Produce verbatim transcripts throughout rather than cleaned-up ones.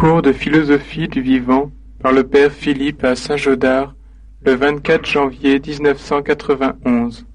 Cours de philosophie du vivant par le père Philippe à Saint-Gaudard, le vingt-quatre janvier mille neuf cent quatre-vingt-onze.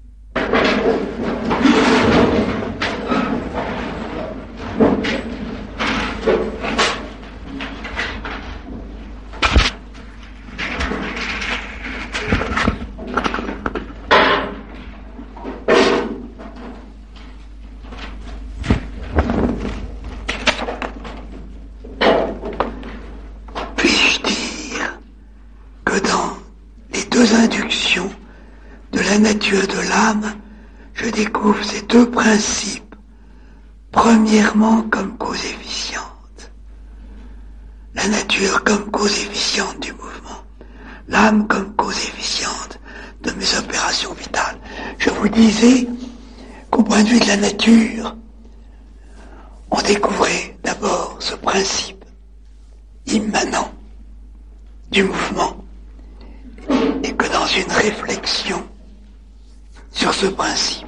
Deux inductions de la nature de l'âme, je découvre ces deux principes. Premièrement, comme cause efficiente. La nature comme cause efficiente du mouvement. L'âme comme cause efficiente de mes opérations vitales. Je vous disais qu'au point de vue de la nature, on découvrait d'abord ce principe immanent du mouvement. Et que dans une réflexion sur ce principe,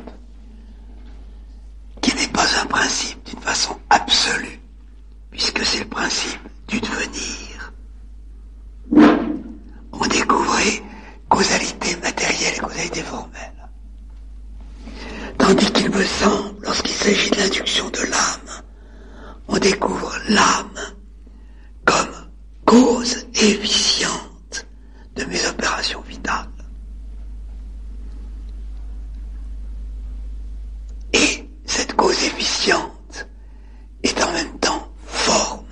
qui n'est pas un principe d'une façon absolue, puisque c'est le principe du devenir, on découvrait causalité matérielle et causalité formelle. Tandis qu'il me semble, lorsqu'il s'agit de l'induction de l'âme, on découvre l'âme comme cause efficiente de mes opérations vitales. Et cette cause efficiente est en même temps forme,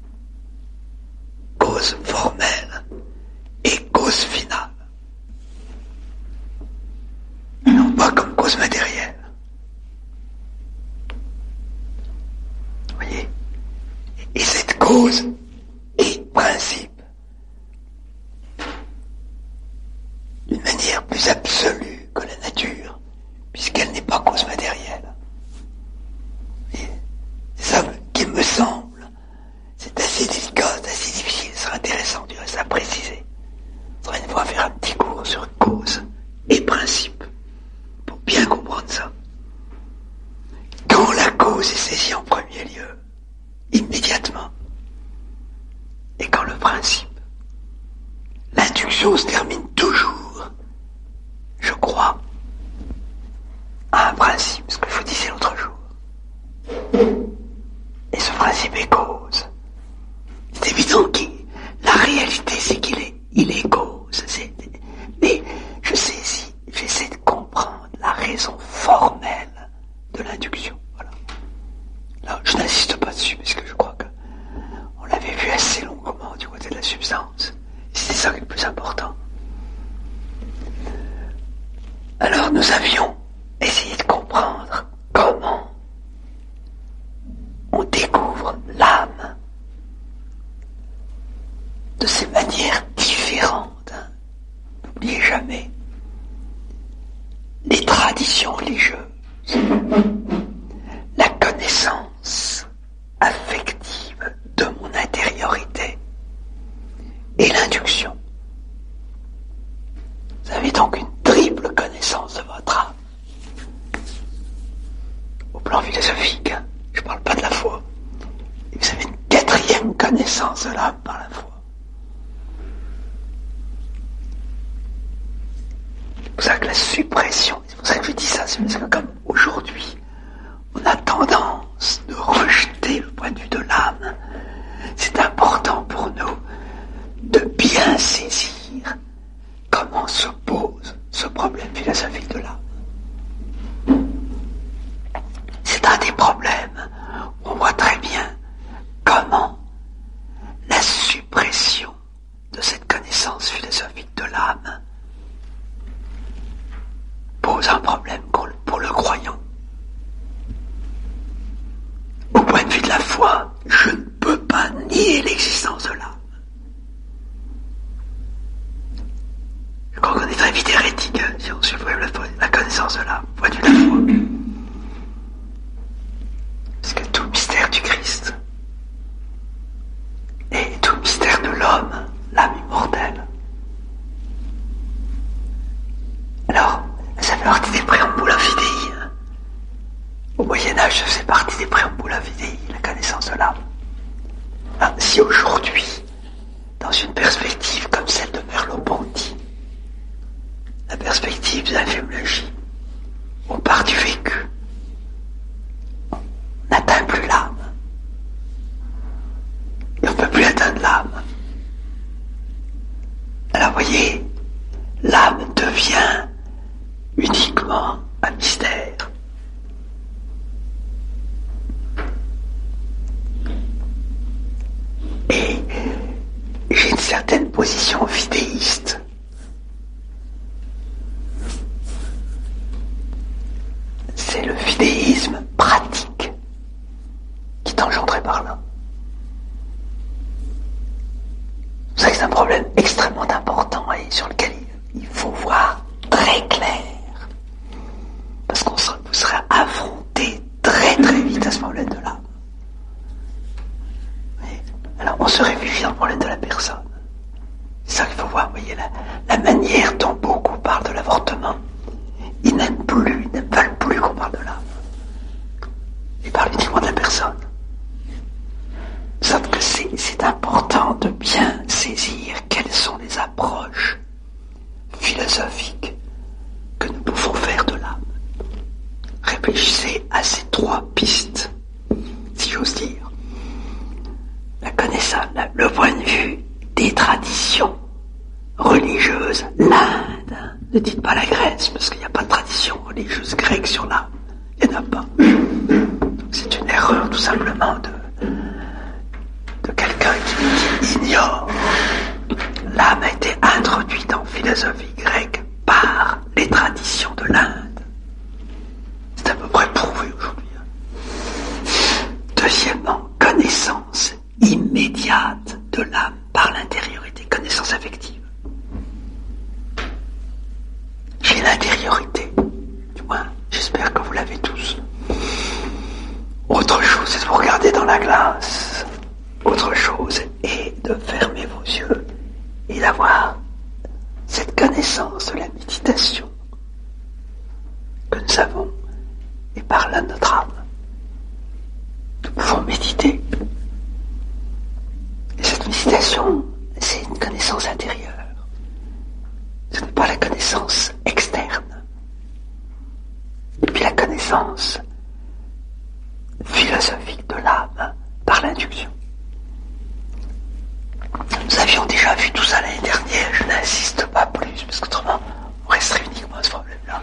cause formelle et cause finale. Non pas comme cause matérielle. Vous voyez ? Et cette cause est principe. D'une manière plus absolue que la nature, puisqu'elle n'est pas cause matérielle. Et c'est ça qui me semble. C'est assez délicat, assez difficile, ce sera intéressant du reste à préciser. Il faudra une fois faire un petit cours sur cause et principe, pour bien comprendre ça. Quand la cause est saisie en premier lieu, immédiatement, et quand le principe, l'induction se termine toujours, je crois, à un principe, ce que je vous disais l'autre jour. Et ce principe est cause. C'est évident que la réalité, c'est qu'il est, il est cause. C'est, mais je saisis, j'essaie de comprendre la raison formelle de l'induction. Voilà. Là, je n'insiste pas dessus, parce que je crois que on l'avait vu assez longuement du côté de la substance. C'est ça qui est le plus important. Alors nous avions essayé de comprendre comment on découvre l'âme de ces manières différentes. N'oubliez jamais les traditions religieuses, la connaissance affective de mon intériorité et l'induction. Vous avez donc une triple connaissance de votre âme. Au plan philosophique, hein, je ne parle pas de la foi. Et vous avez une quatrième connaissance de l'âme par la foi. C'est pour ça que la suppression, c'est pour ça que je dis ça, c'est parce que comme aujourd'hui, on a tendance de rejeter le point de vue de l'âme, c'est important pour nous de bien saisir comment se pose ce problème philosophique de l'âme. C'est un des problèmes où on voit très bien comment la suppression de cette connaissance philosophique de l'âme pose un problème pour le croyant. Au point de vue de la foi, je ne peux pas nier l'existence de l'âme. Je crois qu'on est très vite hérétique si on supprime la, la connaissance de l'âme, point de vue de la foi. Parce que tout le mystère du Christ et tout le mystère de l'homme, l'âme immortelle. Alors, ça fait partie des préambules infidei. Au Moyen-Âge, ça faisait partie des préambules infidei, la connaissance de l'âme. Ah, si aujourd'hui, dans une perspective comme celle de Merleau-Ponty, la perspective de la fémologie, on part du vécu, on n'atteint plus l'âme. Et on ne peut plus atteindre l'âme. Alors voyez, l'âme devient uniquement un mystère. Et j'ai une certaine position fidéiste. C'est le fidéisme pratique qui est engendré par là. C'est vrai que c'est un problème extrêmement important et sur lequel il faut voir très clair. Parce qu'on sera, vous serez affronté très très vite à ce problème de l'âme. Alors on se réfugie dans le problème de la personne. C'est ça qu'il faut voir, vous voyez, la, la manière dont beaucoup parlent de l'avortement. Ils n'aiment plus, ils ne veulent plus qu'on parle de l'âme. Ils parlent uniquement de la personne. Sauf que c'est, c'est important de bien saisir quelles sont les approches philosophiques que nous pouvons faire de l'âme. Réfléchissez à ces trois pistes, si j'ose dire. La connaissance, le point de vue des traditions religieuses, l'Inde. Ne dites pas la Grèce, parce qu'il n'y a pas de tradition religieuse grecque sur l'âme. Il n'y en a pas. C'est une erreur tout simplement de, de quelqu'un qui, qui ignore. L'âme a été introduite en philosophie grecque par les traditions de l'Inde. C'est à peu près prouvé aujourd'hui. Deuxièmement, connaissance immédiate de l'âme par l'intériorité, connaissance affective. J'ai l'intériorité, du moins j'espère que vous l'avez tous. Autre chose c'est de vous regarder dans la glace. Autre chose est de fermer vos yeux et d'avoir cette connaissance de la méditation que nous avons et par là notre âme. Nous pouvons méditer. Et cette méditation, c'est une connaissance intérieure. Ce n'est pas la connaissance externe. Et puis la connaissance philosophique de l'âme par l'induction. Nous avions déjà vu tout ça l'année dernière, je n'insiste pas plus, parce qu'autrement, on resterait uniquement à ce problème-là.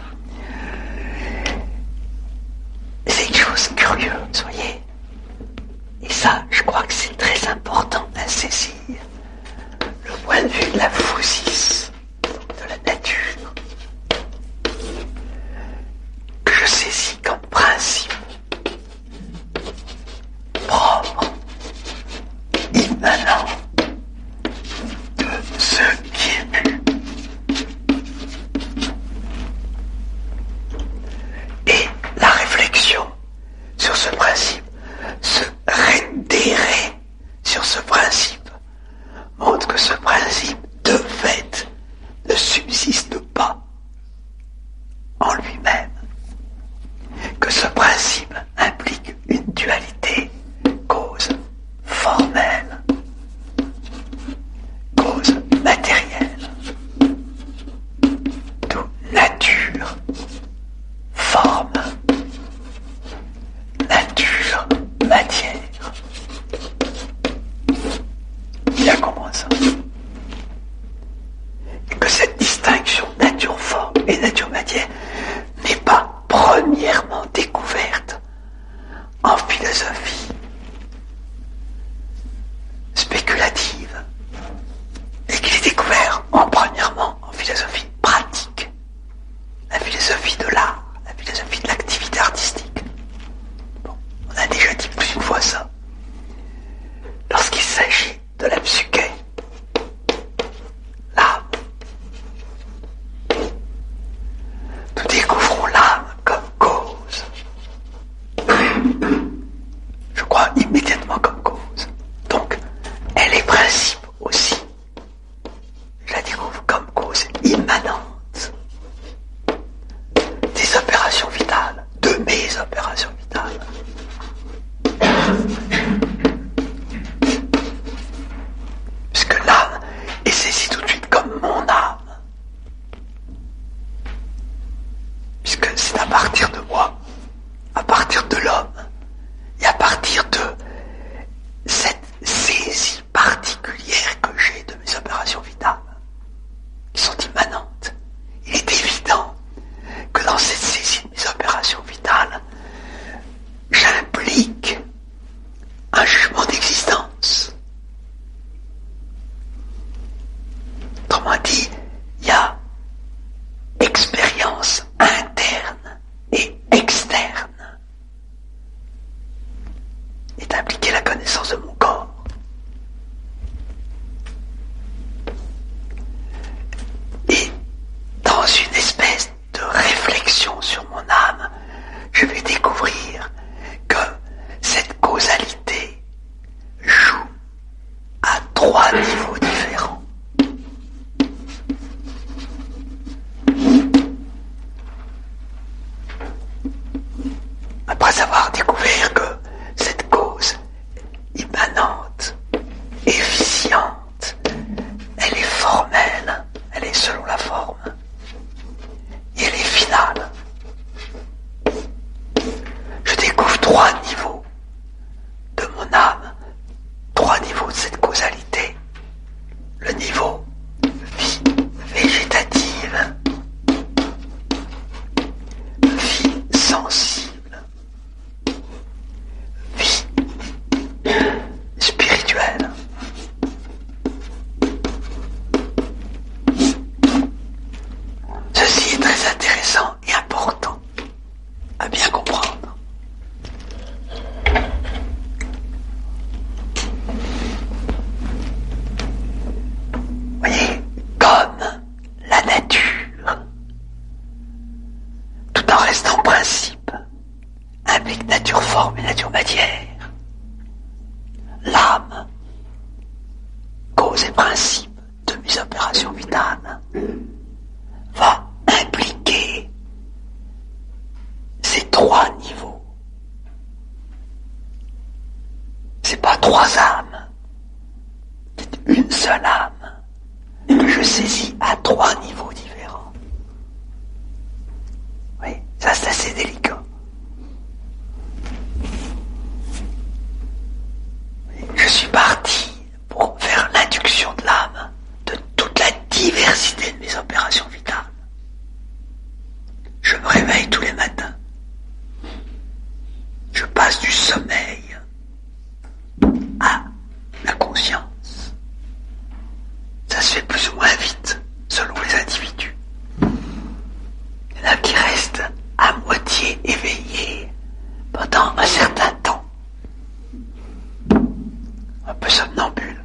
C'est quelque chose de curieux, voyez. Et ça, je crois que c'est très important à saisir. Le point de vue de la physis, de la nature, que je saisis comme principe propre, immanent de ce qui est vu. Et la réflexion sur ce principe, se réitérer sur ce principe, montre que ce principe, de fait, ne subsiste pas en lui-même, que ce principe implique une dualité, cause formelle, cause matérielle, d'où nature, forme, nature, matière. Il a compris ça. Et que cette distinction nature-forme et nature-matière n'est pas premièrement découverte en philosophie spéculative, et qu'il est découvert en premièrement en philosophie pratique, la philosophie de l'art, la philosophie de l'activité artistique. Bon, on a déjà dit plus d'une fois ça. Lorsqu'il s'agit de la psyché, l'âme, nous découvrons l'âme comme cause. Je crois immédiatement comme cause. Donc, elle est principe aussi. Je la découvre comme cause immanente des opérations vitales, de mes opérations vitales. est impliquée la connaissance de mon corps. Et dans une espèce de réflexion sur mon âme, je vais découvrir que cette causalité joue à trois niveaux différents. Après avoir découvert que cette cause immanente, efficiente, elle est formelle, elle est selon la forme, et elle est finale. Je découvre trois niveaux de mon âme, trois niveaux de cette causalité. Le niveau vie végétative, vie sensible, vie spirituelle. Ceci est très intéressant et important à bien comprendre. Voyez, comme la nature, tout en restant principe, implique nature forme et nature matière, l'âme, cause et principe de mes opérations vitales, va impliquer ces trois niveaux. C'est pas trois âmes, c'est une seule âme que je saisis à trois niveaux différents. Oui, ça c'est assez délicat. Oui, je suis parti pour faire l'induction de l'âme de toute la diversité de mes opérations vitales. Je me réveille tous les matins. Je passe du sommeil à la conscience. Ça se fait plus ou moins vite, selon les individus. Il y en a qui restent à moitié éveillés pendant un certain temps. Un peu somnambule.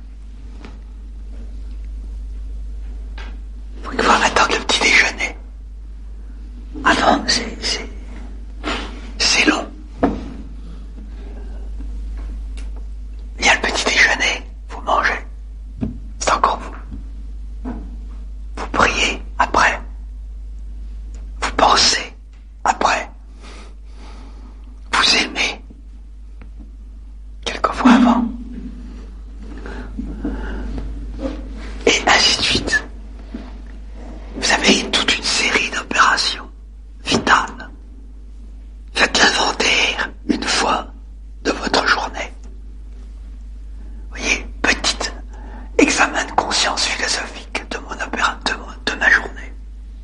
Il faut qu'il faut attendre le petit déjeuner. Ah non, c'est, c'est, c'est long. Il y a le petit déjeuner, vous mangez. C'est encore vous. Vous priez après. Vous pensez après. Vous aimez quelquefois avant. Et ainsi de suite. Vous avez toute une série d'opérations vitales. Faites l'inventaire une fois de votre journée. Voyez, petit examen de conscience philosophique de mon opéra, de, mon, de ma journée.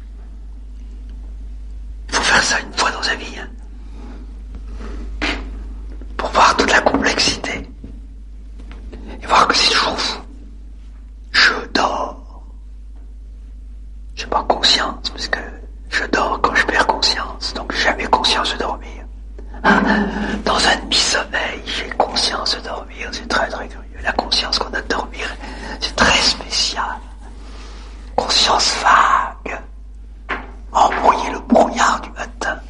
Il faut faire ça une fois dans sa vie, hein, pour voir toute la complexité et voir que c'est toujours vous. Je dors. J'ai pas conscience parce que je dors quand je perds conscience, donc j'ai jamais conscience de dormir. Hein? Dans un demi-sommeil, j'ai conscience de dormir, c'est très très curieux. La conscience qu'on a de dormir, c'est très spécial. Conscience vague, embrouiller le brouillard du matin,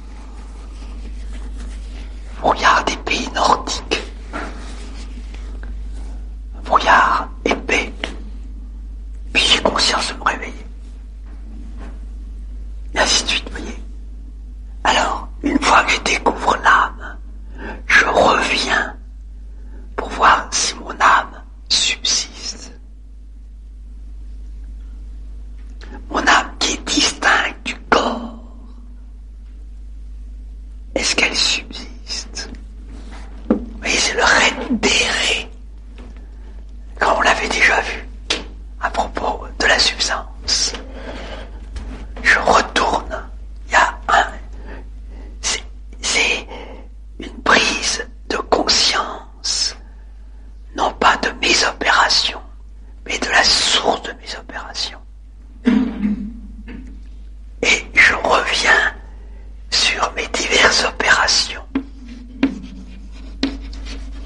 brouillard des pays nordiques, brouillard épais, puis j'ai conscience de me réveiller. Et ainsi de suite, vous voyez. Alors, une fois que je découvre l'âme, je reviens pour voir si mon âme subsiste. Mon âme qui est distincte du corps, est-ce qu'elle subsiste? Vous voyez, c'est le réitéré, comme on l'avait déjà vu, à propos de la substance. Je retourne, il y a un... C'est, c'est une prise de conscience, non pas de mes opérations, mais de la source de mes opérations. Et je reviens sur mes diverses opérations.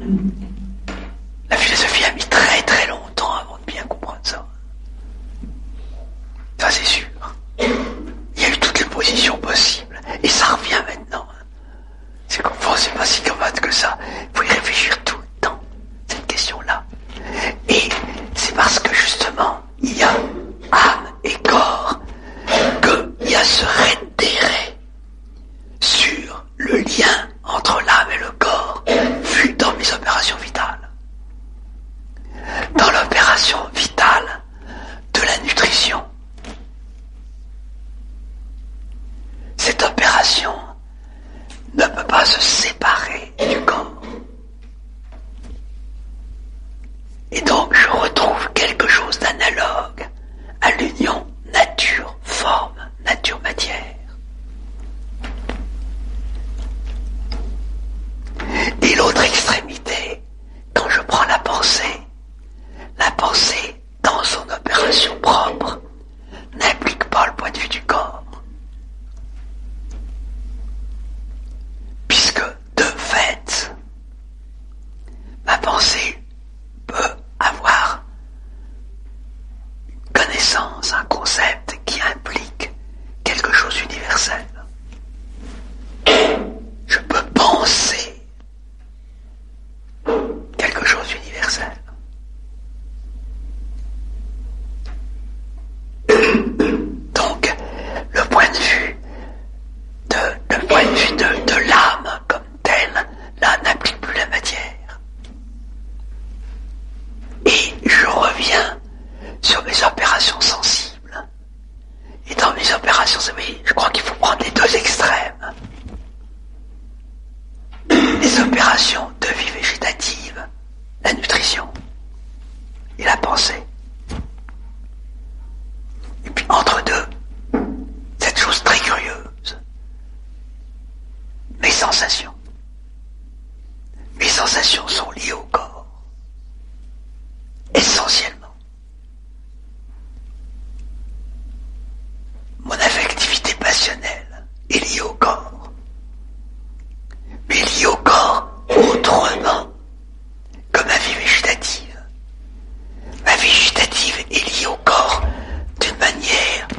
La philosophie a mis très très longtemps avant de bien comprendre ça. Ça c'est sûr. Il y a eu toutes les positions possibles. Et ça revient maintenant. C'est comme bon, c'est pas si commode que ça. Il faut y réfléchir tout le temps, cette question-là. Et c'est parce que justement, il y a âme et corps qu'il y a ce rétéré sur le lien entre l'âme et le corps, vu dans mes opérations vitales. Dans l'opération vitale de la nutrition, cette opération ne peut pas se séparer du corps. Et donc je retrouve quelque chose d'analogue à l'union nature-forme, nature-matière. Et l'autre extrémité, quand je prends la pensée, la pensée dans son opération propre n'implique pas le point de vue du corps. Puisque, de fait, ma pensée peut avoir une connaissance, un concept qui implique quelque chose d'universel. Je peux penser quelque chose d'universel. Donc, le point de vue de, le point de vue de, de l'âme comme telle, là, n'implique plus la matière. Et je reviens sur mes opérations sensibles. Et dans mes opérations sensibles, je crois qu'il faut prendre les deux extrêmes. Les opérations de vie végétative, la nutrition et la pensée. Et puis entre deux, cette chose très curieuse, mes sensations. Mes sensations sont liées au corps, essentiellement. Mon affectivité passionnelle est liée au corps, mais liée au corps autrement que ma vie végétative. Ma vie végétative est liée au corps d'une manière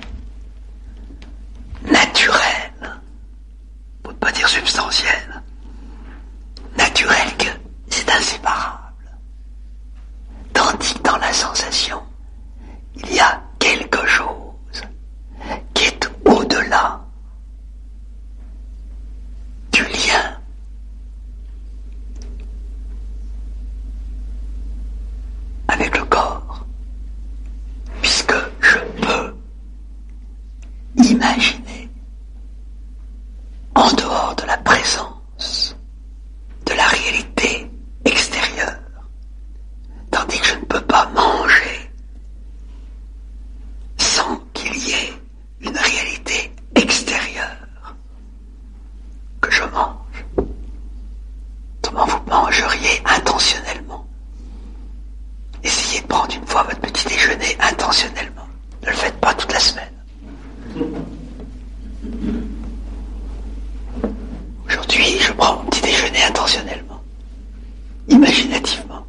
naturelle, pour ne pas dire substantielle, naturelle que c'est inséparable. Tandis que dans la sensation, il y a quelque chose qui est au-delà du lien avec le corps, puisque je peux imaginer en dehors de la présence de la réalité extérieure, tandis que je ne peux pas manger sans qu'il y ait une réalité extérieure que je mange. Autrement, vous mangeriez intentionnellement. Essayez de prendre une fois votre petit déjeuner intentionnellement. Ne le faites pas toute la semaine. Aujourd'hui, je prends mon petit déjeuner intentionnellement, imaginativement.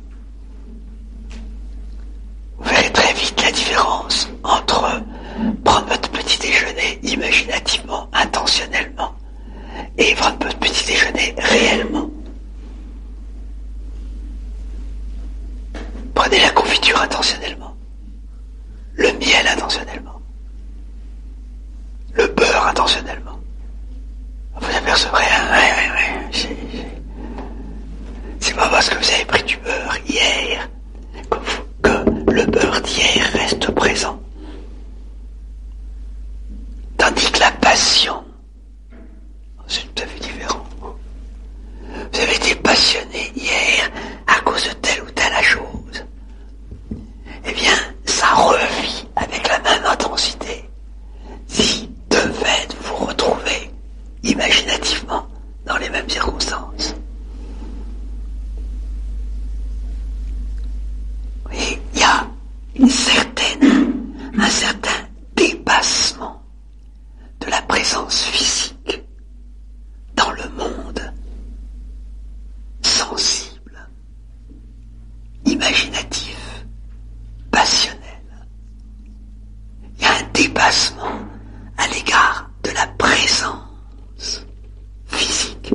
Vous verrez très vite la différence entre prendre votre petit déjeuner imaginativement, intentionnellement, et prendre votre petit déjeuner réellement. Prenez la confiture intentionnellement, le miel intentionnellement, le beurre intentionnellement. Vous apercevrez, hein, ouais, ouais, ouais, c'est, c'est, c'est pas parce que vous avez pris du beurre hier que, vous, que le beurre d'hier reste présent. Tandis que la passion, c'est tout à fait différent. Vous avez été passionné hier à cause de telle ou telle chose. Eh bien, ça revit avec la même intensité si de fait vous retrouvez imaginativement dans les mêmes circonstances. Et il y a une certaine, un certain dépassement de la présence physique dans le monde sensible imaginatif, passionnel. Il y a un dépassement à l'égard de la présence physique.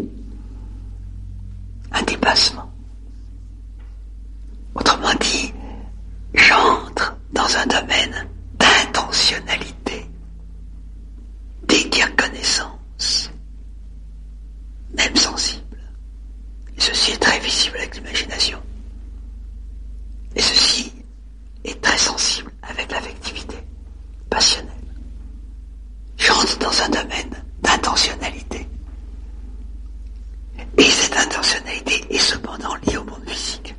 Un dépassement. Autrement dit, j'entre dans un domaine d'intentionnalité, d'équire connaissance, même sensible. Et ceci est très visible avec l'imagination. Et ceci est très sensible avec l'affectivité passionnelle. J'entre dans un domaine d'intentionnalité. Et cette intentionnalité est cependant liée au monde physique.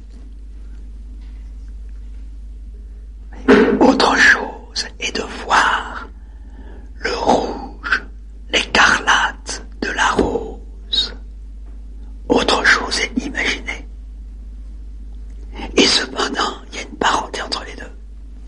Autre chose est de voir le rouge, l'écarlate de la rose. Autre chose est imaginer. Et cependant, il y a une parenté entre les deux.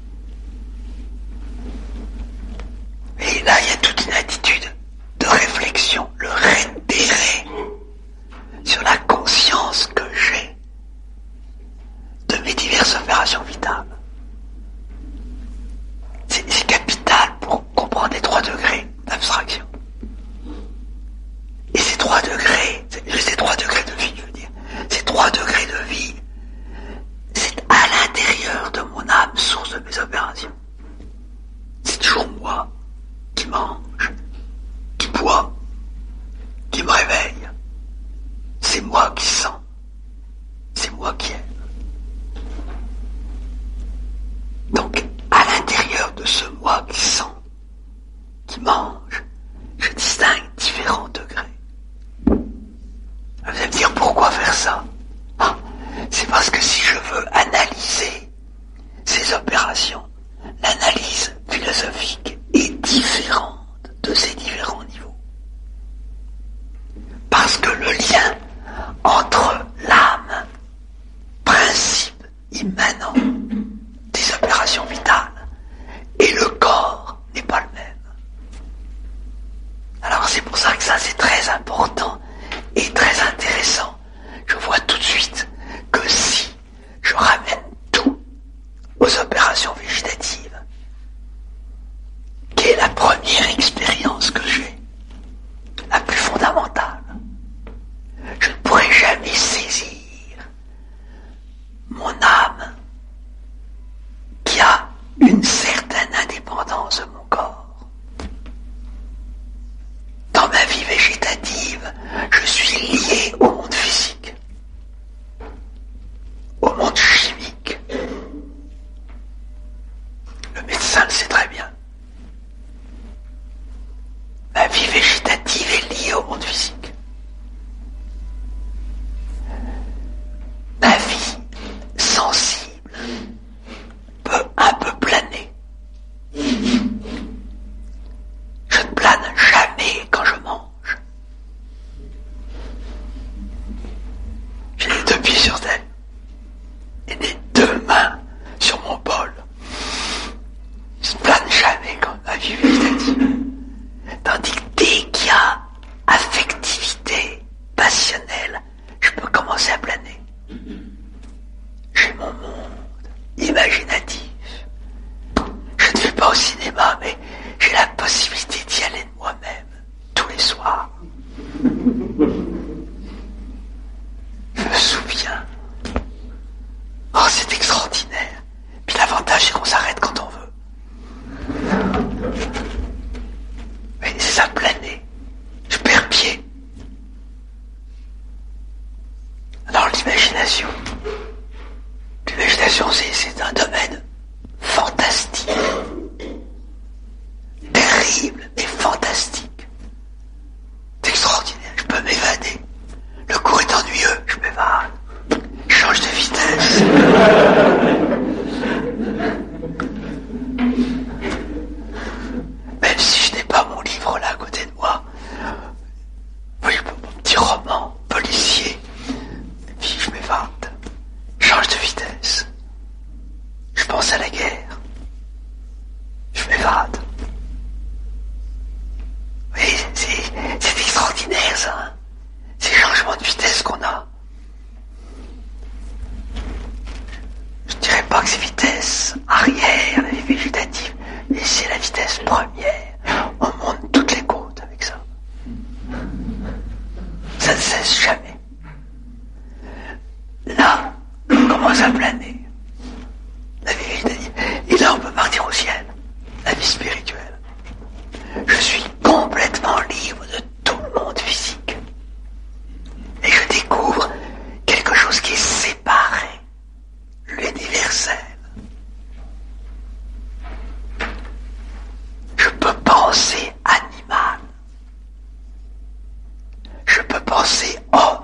Et là, il y a toute une attitude de réflexion, le rétéré sur la conscience que j'ai de mes diverses opérations vitales. C'est, c'est capital pour comprendre les trois degrés d'abstraction. Et ces trois degrés, ces trois degrés de vie, je veux dire, ces trois degrés de vie, c'est à l'intérieur de mon âme, source de mes opérations. C'est toujours moi qui mange, qui boit, qui me réveille. C'est moi qui sens. C'est moi qui aime. Donc, à l'intérieur de ce moi qui sent, qui mange, je distingue différents degrés. Vous allez me dire, pourquoi faire ça? Ah, c'est parce que si je veux analyser ces opérations, l'analyse philosophique est différente de ces différents niveaux. Parce que le lien entre l'âme, principe immanent des opérations vitales, et le corps n'est pas le même. Alors c'est pour ça que ça c'est très important et très intéressant. Je vois tout de suite que si je ramène tout aux opérations végétatives, qui est la première expérience que j'ai, la plus fondamentale, je ne pourrai jamais saisir mon âme qui a une certaine indépendance de mon corps. Dans ma vie végétative, je suis lié au monde physique, au monde chimique. Le médecin le sait très bien. Ma vie végétative est liée au monde physique. Ma vie sensible peut un peu planer. Je ne plane jamais quand je mange. J'ai les deux pieds sur terre et les deux mains sur mon bol. Je ne plane jamais quand ma vie végétative. Tandis que dès qu'il y a affectivité passionnelle, je peux commencer à planer. J'ai mon monde imaginatif. Je ne vais pas au cinéma, mais j'ai la possibilité d'y aller de moi-même tous les soirs. Je me souviens. Oh, c'est extraordinaire. Puis l'avantage, c'est qu'on s'arrête quand on veut. Mais c'est ça, planer. Je perds pied. Alors l'imagination. L'imagination, c'est, c'est un domaine fantastique. Terrible, mais fantastique. C'est extraordinaire. Je peux m'évader. Le cours est ennuyeux, je m'évade. Je change de vitesse. Même si je n'ai pas mon livre là à côté de moi. Oui, mon petit roman policier. Et puis je m'évade. Je change de vitesse. Je pense à la guerre. Je m'évade. vitesse arrière, la vie végétative, et c'est la vitesse première. On monte toutes les côtes avec ça. Ça ne cesse jamais. Là, on commence à planer. La vie végétative. Et là, on peut partir au ciel. La vie spirituelle. Je suis complètement libre de tout le monde physique. Et je découvre quelque chose qui est séparé. L'universel. Je peux penser animal. Je peux penser homme.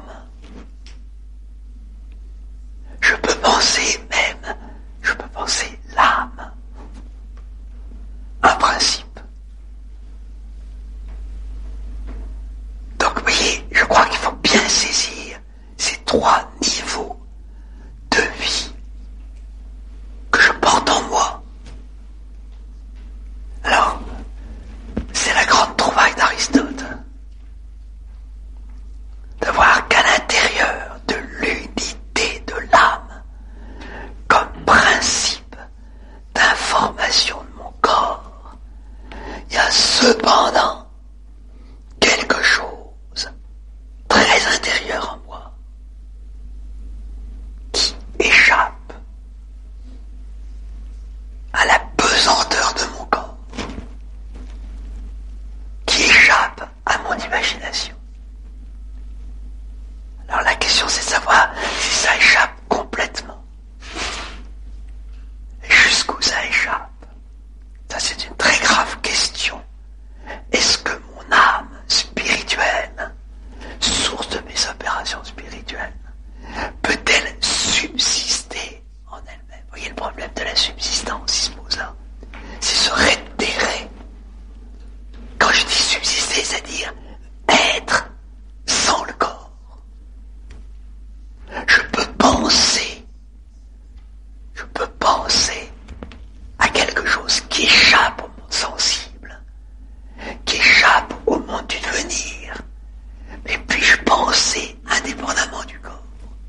Je peux penser même, je peux penser l'âme. Un principe. Donc, vous voyez, je crois qu'il faut bien saisir ces trois niveaux de vie que je porte en moi. Alors, c'est la grande trouvaille d'Aristote. De voir qu'à l'intérieur de l'unité de l'âme, comme principe d'information de mon corps, il y a cependant quelque chose très intérieur en moi qui échappe à la pesanteur de mon corps, qui échappe à mon imagination. Alors la question c'est de savoir si ça échappe complètement. Et jusqu'où ça échappe. Ça c'est une très grave question. Est-ce que mon âme spirituelle, source de mes opérations spirituelles, peut-elle subsister en elle-même? Vous voyez le problème de la subsistance, il se pose là. C'est se réitérer. Quand je dis subsister, c'est-à-dire être sans le corps. Je peux penser, je peux penser à quelque chose qui échappe au monde sensible, qui échappe au monde du devenir, mais puis-je penser indépendamment du corps?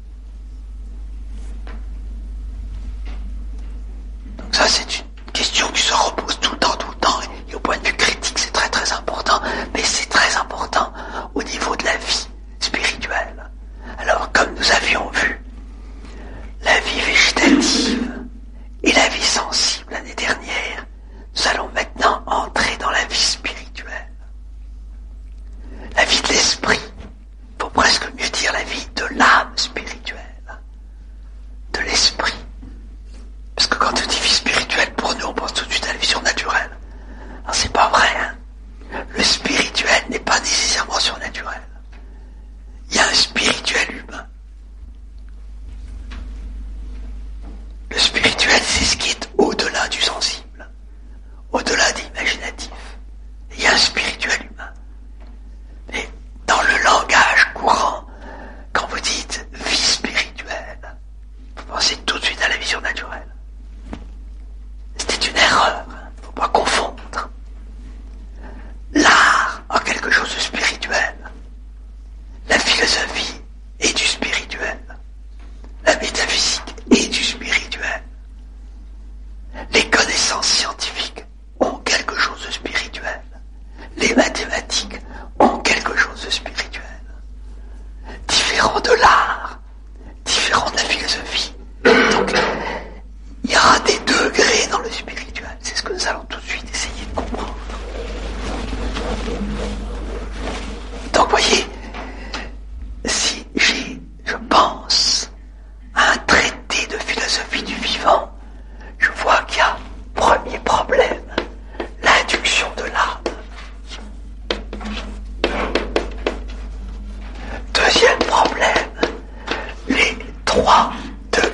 Donc ça c'est une question qui se repose tout le temps, tout le temps, et au point de vue critique c'est très très important, mais c'est très important au niveau de la vie spirituelle. Alors, comme nous avions vu, la vie végétative et la vie sensible l'année dernière, nous allons maintenant entrer dans la vie spirituelle. La vie de l'esprit, il faut presque mieux dire la vie de l'âme spirituelle, de l'esprit. Parce que quand on dit vie spirituelle, pour nous, on pense tout de suite à la vie surnaturelle. Alors, c'est pas vrai, hein. Le spirituel n'est pas nécessairement surnaturel. Il y a un spirituel humain. Le spirituel, c'est ce qui est au-delà du sensible, au-delà de l'imaginatif. Il y a un spirituel humain. Mais dans le langage courant, quand vous dites vie spirituelle, vous pensez tout de suite à la vie surnaturelle. C'était une erreur, il ne faut pas confondre. L'art a quelque chose de spirituel. La philosophie est du spirituel. La métaphysique est du spirituel. Les connaissances scientifiques ont quelque chose de spirituel. Les mathématiques ont quelque chose de spirituel. Différent de l'art, différent de la philosophie. Donc, il y aura des degrés dans le spirituel. C'est ce que nous allons tout de suite essayer de comprendre. Donc, voyez, si j'ai, je pense, à un traité de philosophie du vivant, je vois qu'il y a, premier problème, l'induction de l'âme. Deuxième problème, les trois degrés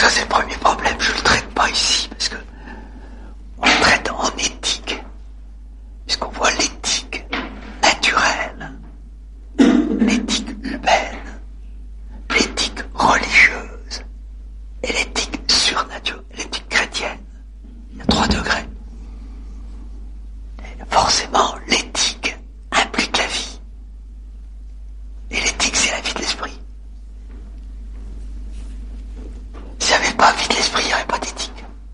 ça c'est le premier problème, je ne le traite pas ici, parce que on le traite en éthique, puisqu'on voit l'éthique naturelle, l'éthique humaine, l'éthique religieuse et l'éthique surnaturelle, l'éthique chrétienne. Il y a trois degrés. Et forcément, l'éthique implique la vie. Et l'éthique, c'est la vie de l'esprit. S'il n'y avait pas vie de l'esprit, il n'y aurait pas d'éthique.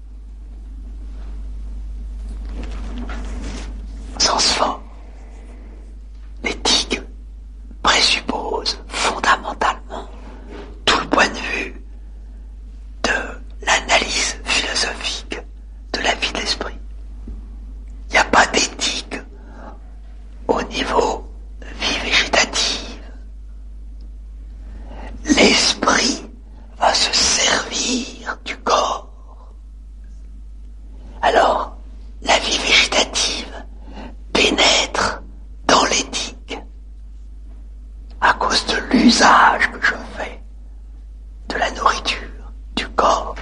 Au sens fort, l'éthique présuppose fondamentalement tout le point de vue de l'analyse philosophique de la vie de l'esprit. Il n'y a pas d'éthique au niveau vie végétative. L'esprit va se servir du corps. Alors, la vie végétative pénètre dans l'éthique à cause de l'usage que je fais de la nourriture, du corps.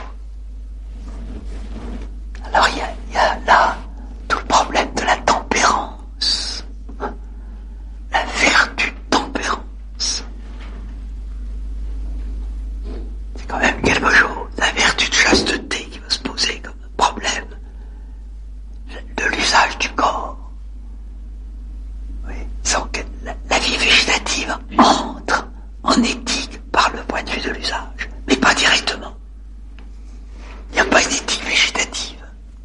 Alors il y a, il y a là tout le problème de la tempérance, la vertu de tempérance. C'est quand même quelque chose, la vertu de chasteté qui va se poser comme problème de l'usage du corps. Oui, donc la, la vie végétative entre en éthique par le point de vue de l'usage, mais pas directement. Il n'y a pas une éthique végétative.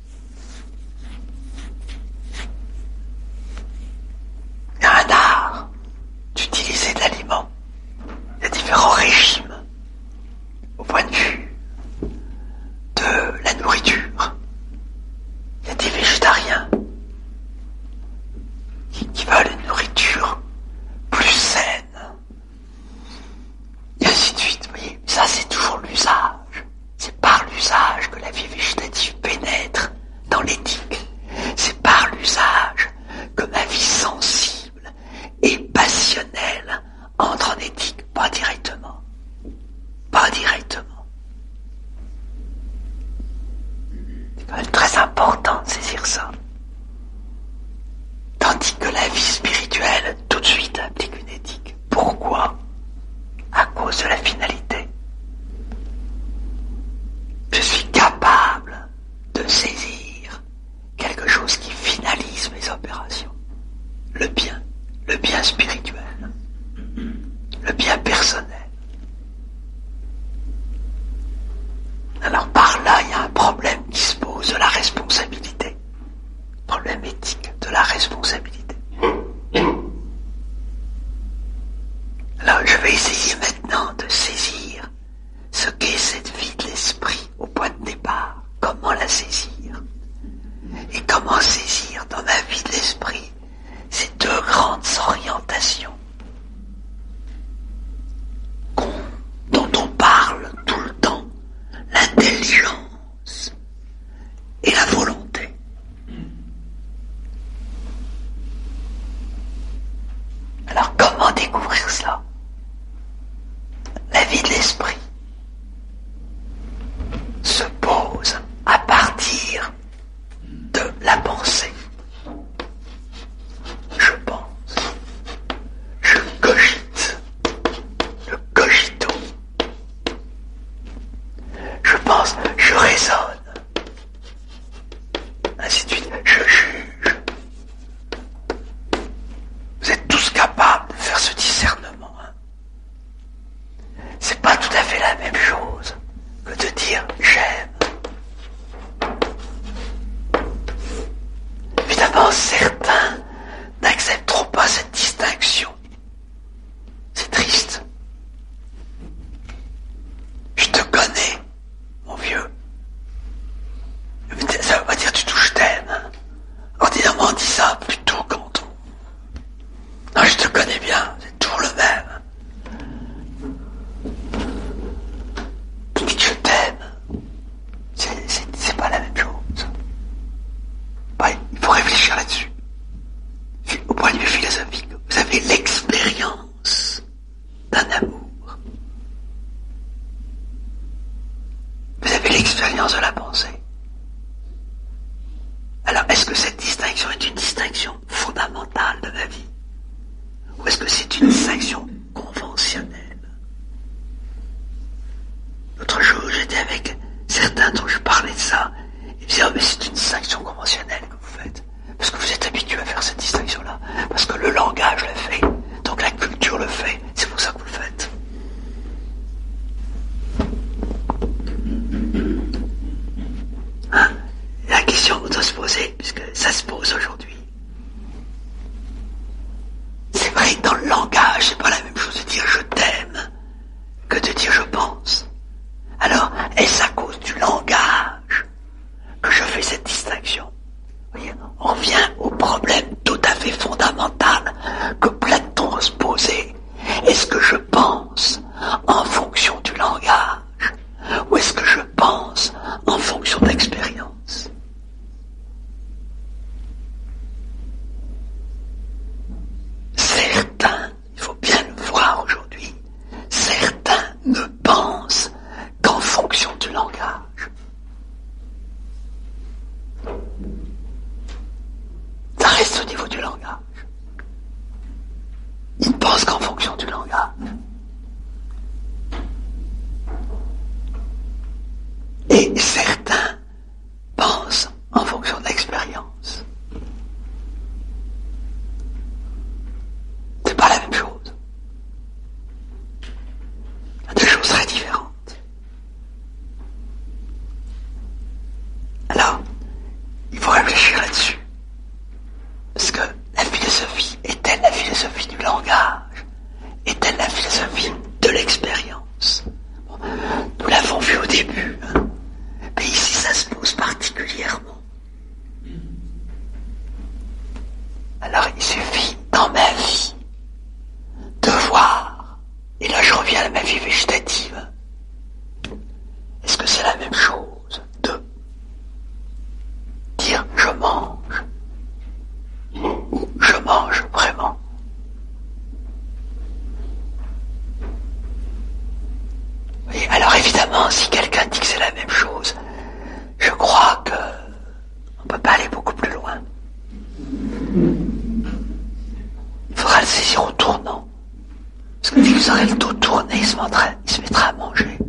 Il y a un art d'utiliser de l'aliment. Il y a différents régimes au point de vue de la nourriture. Il y a des végétariens qui, qui veulent une nourriture plus saine. Et ainsi de suite, vous voyez. Ça, c'est toujours l'usage. C'est par l'usage que la vie végétative pénètre dans l'éthique. C'est par l'usage que ma vie sensible et passionnelle entre en éthique, pas directement. Pas directement. C'est quand même très important de saisir ça. Tandis que la vie spirituelle, tout de suite, implique une éthique. Pourquoi ? À cause de la finalité. Je suis capable de saisir quelque chose qui finalise mes opérations. Le bien, le bien spirituel, le bien personnel. Alors par là, il y a un problème qui se pose de la responsabilité. Problème éthique de la responsabilité. Alors je vais essayer maintenant de saisir ce qu'est cette vie de l'esprit au point de départ. Comment la saisir? Et comment saisir dans ma vie de l'esprit ces deux grandes orientations dont on parle tout le temps, l'intelligence et la volonté. Alors comment découvrir cela? La vie de l'esprit se pose à partir de la pensée. Je pense, je cogite, le cogito. Je pense, je raisonne, ainsi de suite, je juge. Vous êtes tous capables de faire ce discernement. Hein. C'est pas tout à fait la même chose que de dire j'aime. Évidemment, certains n'accepteront pas cette distinction. C'est triste. Je te connais, mon vieux. Ça veut pas dire du tout je t'aime. Hein. Ordinairement, on dit ça plutôt quand on... Non, je te connais bien, c'est toujours le même. l'expérience de la pensée. Alors, est-ce que cette distinction est une distinction fondamentale de ma vie? Ou est-ce que c'est une distinction conventionnelle? L'autre jour, j'étais avec certains dont je parlais de ça. Ils me disaient, oh, mais c'est une distinction conventionnelle que vous faites. Parce que vous êtes habitué à faire cette distinction-là. Parce que le langage le fait. Donc la culture le fait. C'est pour ça que vous le faites. Hein? La question qu'on doit se poser, puisque ça se pose aujourd'hui. C'est vrai que dans le langage, c'est pas la même chose de dire je t'aime que de dire je pense. Alors, est-ce à cause du langage que je fais cette distinction? Vous voyez, on revient au problème tout à fait fondamental que Platon se posait. Est-ce que je pense en fonction du langage ou est-ce que je pense en fonction de l'expérience? Certains, il faut bien le voir aujourd'hui, certains ne pensent qu'en fonction du langage. Ça reste au niveau du langage. Ils ne pensent qu'en fonction du langage. Et certains pensent en fonction de l'expérience. C'est pas la même chose. Deux choses très différentes. Alors, il faut réfléchir là-dessus. Parce que la philosophie est-elle la philosophie du langage? Est-elle la philosophie de l'expérience? Bon, nous l'avons vu au début, hein. Mais ici ça se pose particulièrement. Alors il suffit dans ma vie de voir, et là je reviens à ma vie végétative, est-ce que c'est la même chose de dire je mange ou je mange vraiment? Oui, alors évidemment, si quelqu'un dit que c'est la même chose, je crois que on ne peut pas aller beaucoup plus loin. Il faudra le saisir au tournant. Parce que dès que vous aurez le dos tourné, il se mettra, il se mettra à manger.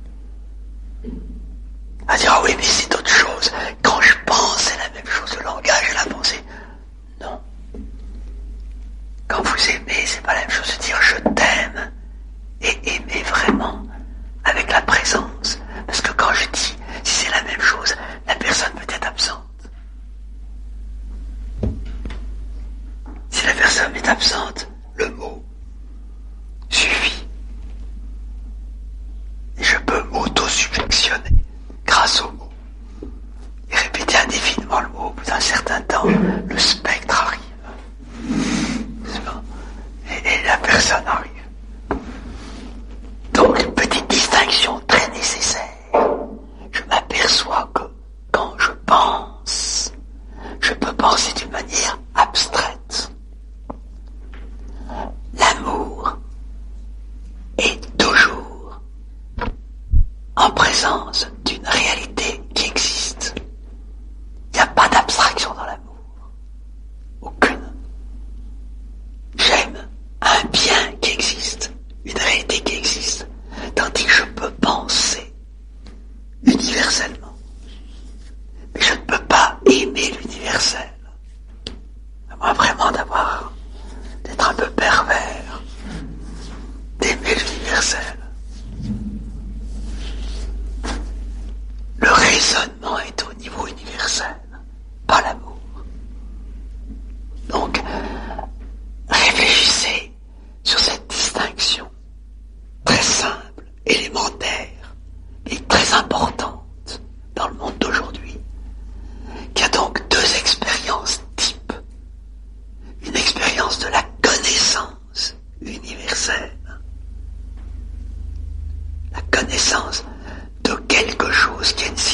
À dire, ah oui, mais c'est autre chose. Quand je pense, c'est la même chose, le langage et la pensée. Non. Quand vous aimez, c'est pas la même chose de dire je t'aime et aimer vraiment avec la présence. Parce que quand je dis si c'est la même chose, la personne peut être absente. Si la personne est absente, le mot suffit. Et je peux m'auto-subjectionner grâce au mot. Et répéter indéfiniment le mot. Au bout d'un certain temps, le spectre arrive. Et, et la personne arrive. Donc, une petite distinction très nécessaire. Je m'aperçois que quand je pense, je peux penser d'une manière abstraite. L'amour est toujours en présence d'une réalité qui existe. Il n'y a pas d'abstraction dans l'amour. Aucune. J'aime un bien qui existe, une réalité qui existe, tandis que je peux penser universellement. Mais je ne peux pas aimer l'universel. À moins vraiment d'avoir, d'être un peu pervers, d'aimer l'universel. Le raisonnement est au niveau universel, pas l'amour. Donc, réfléchissez sur cette distinction très simple, élémentaire, et très importante dans le monde d'aujourd'hui, qui a donc deux expériences types. Une expérience de la connaissance universelle, la connaissance de quelque chose qui a une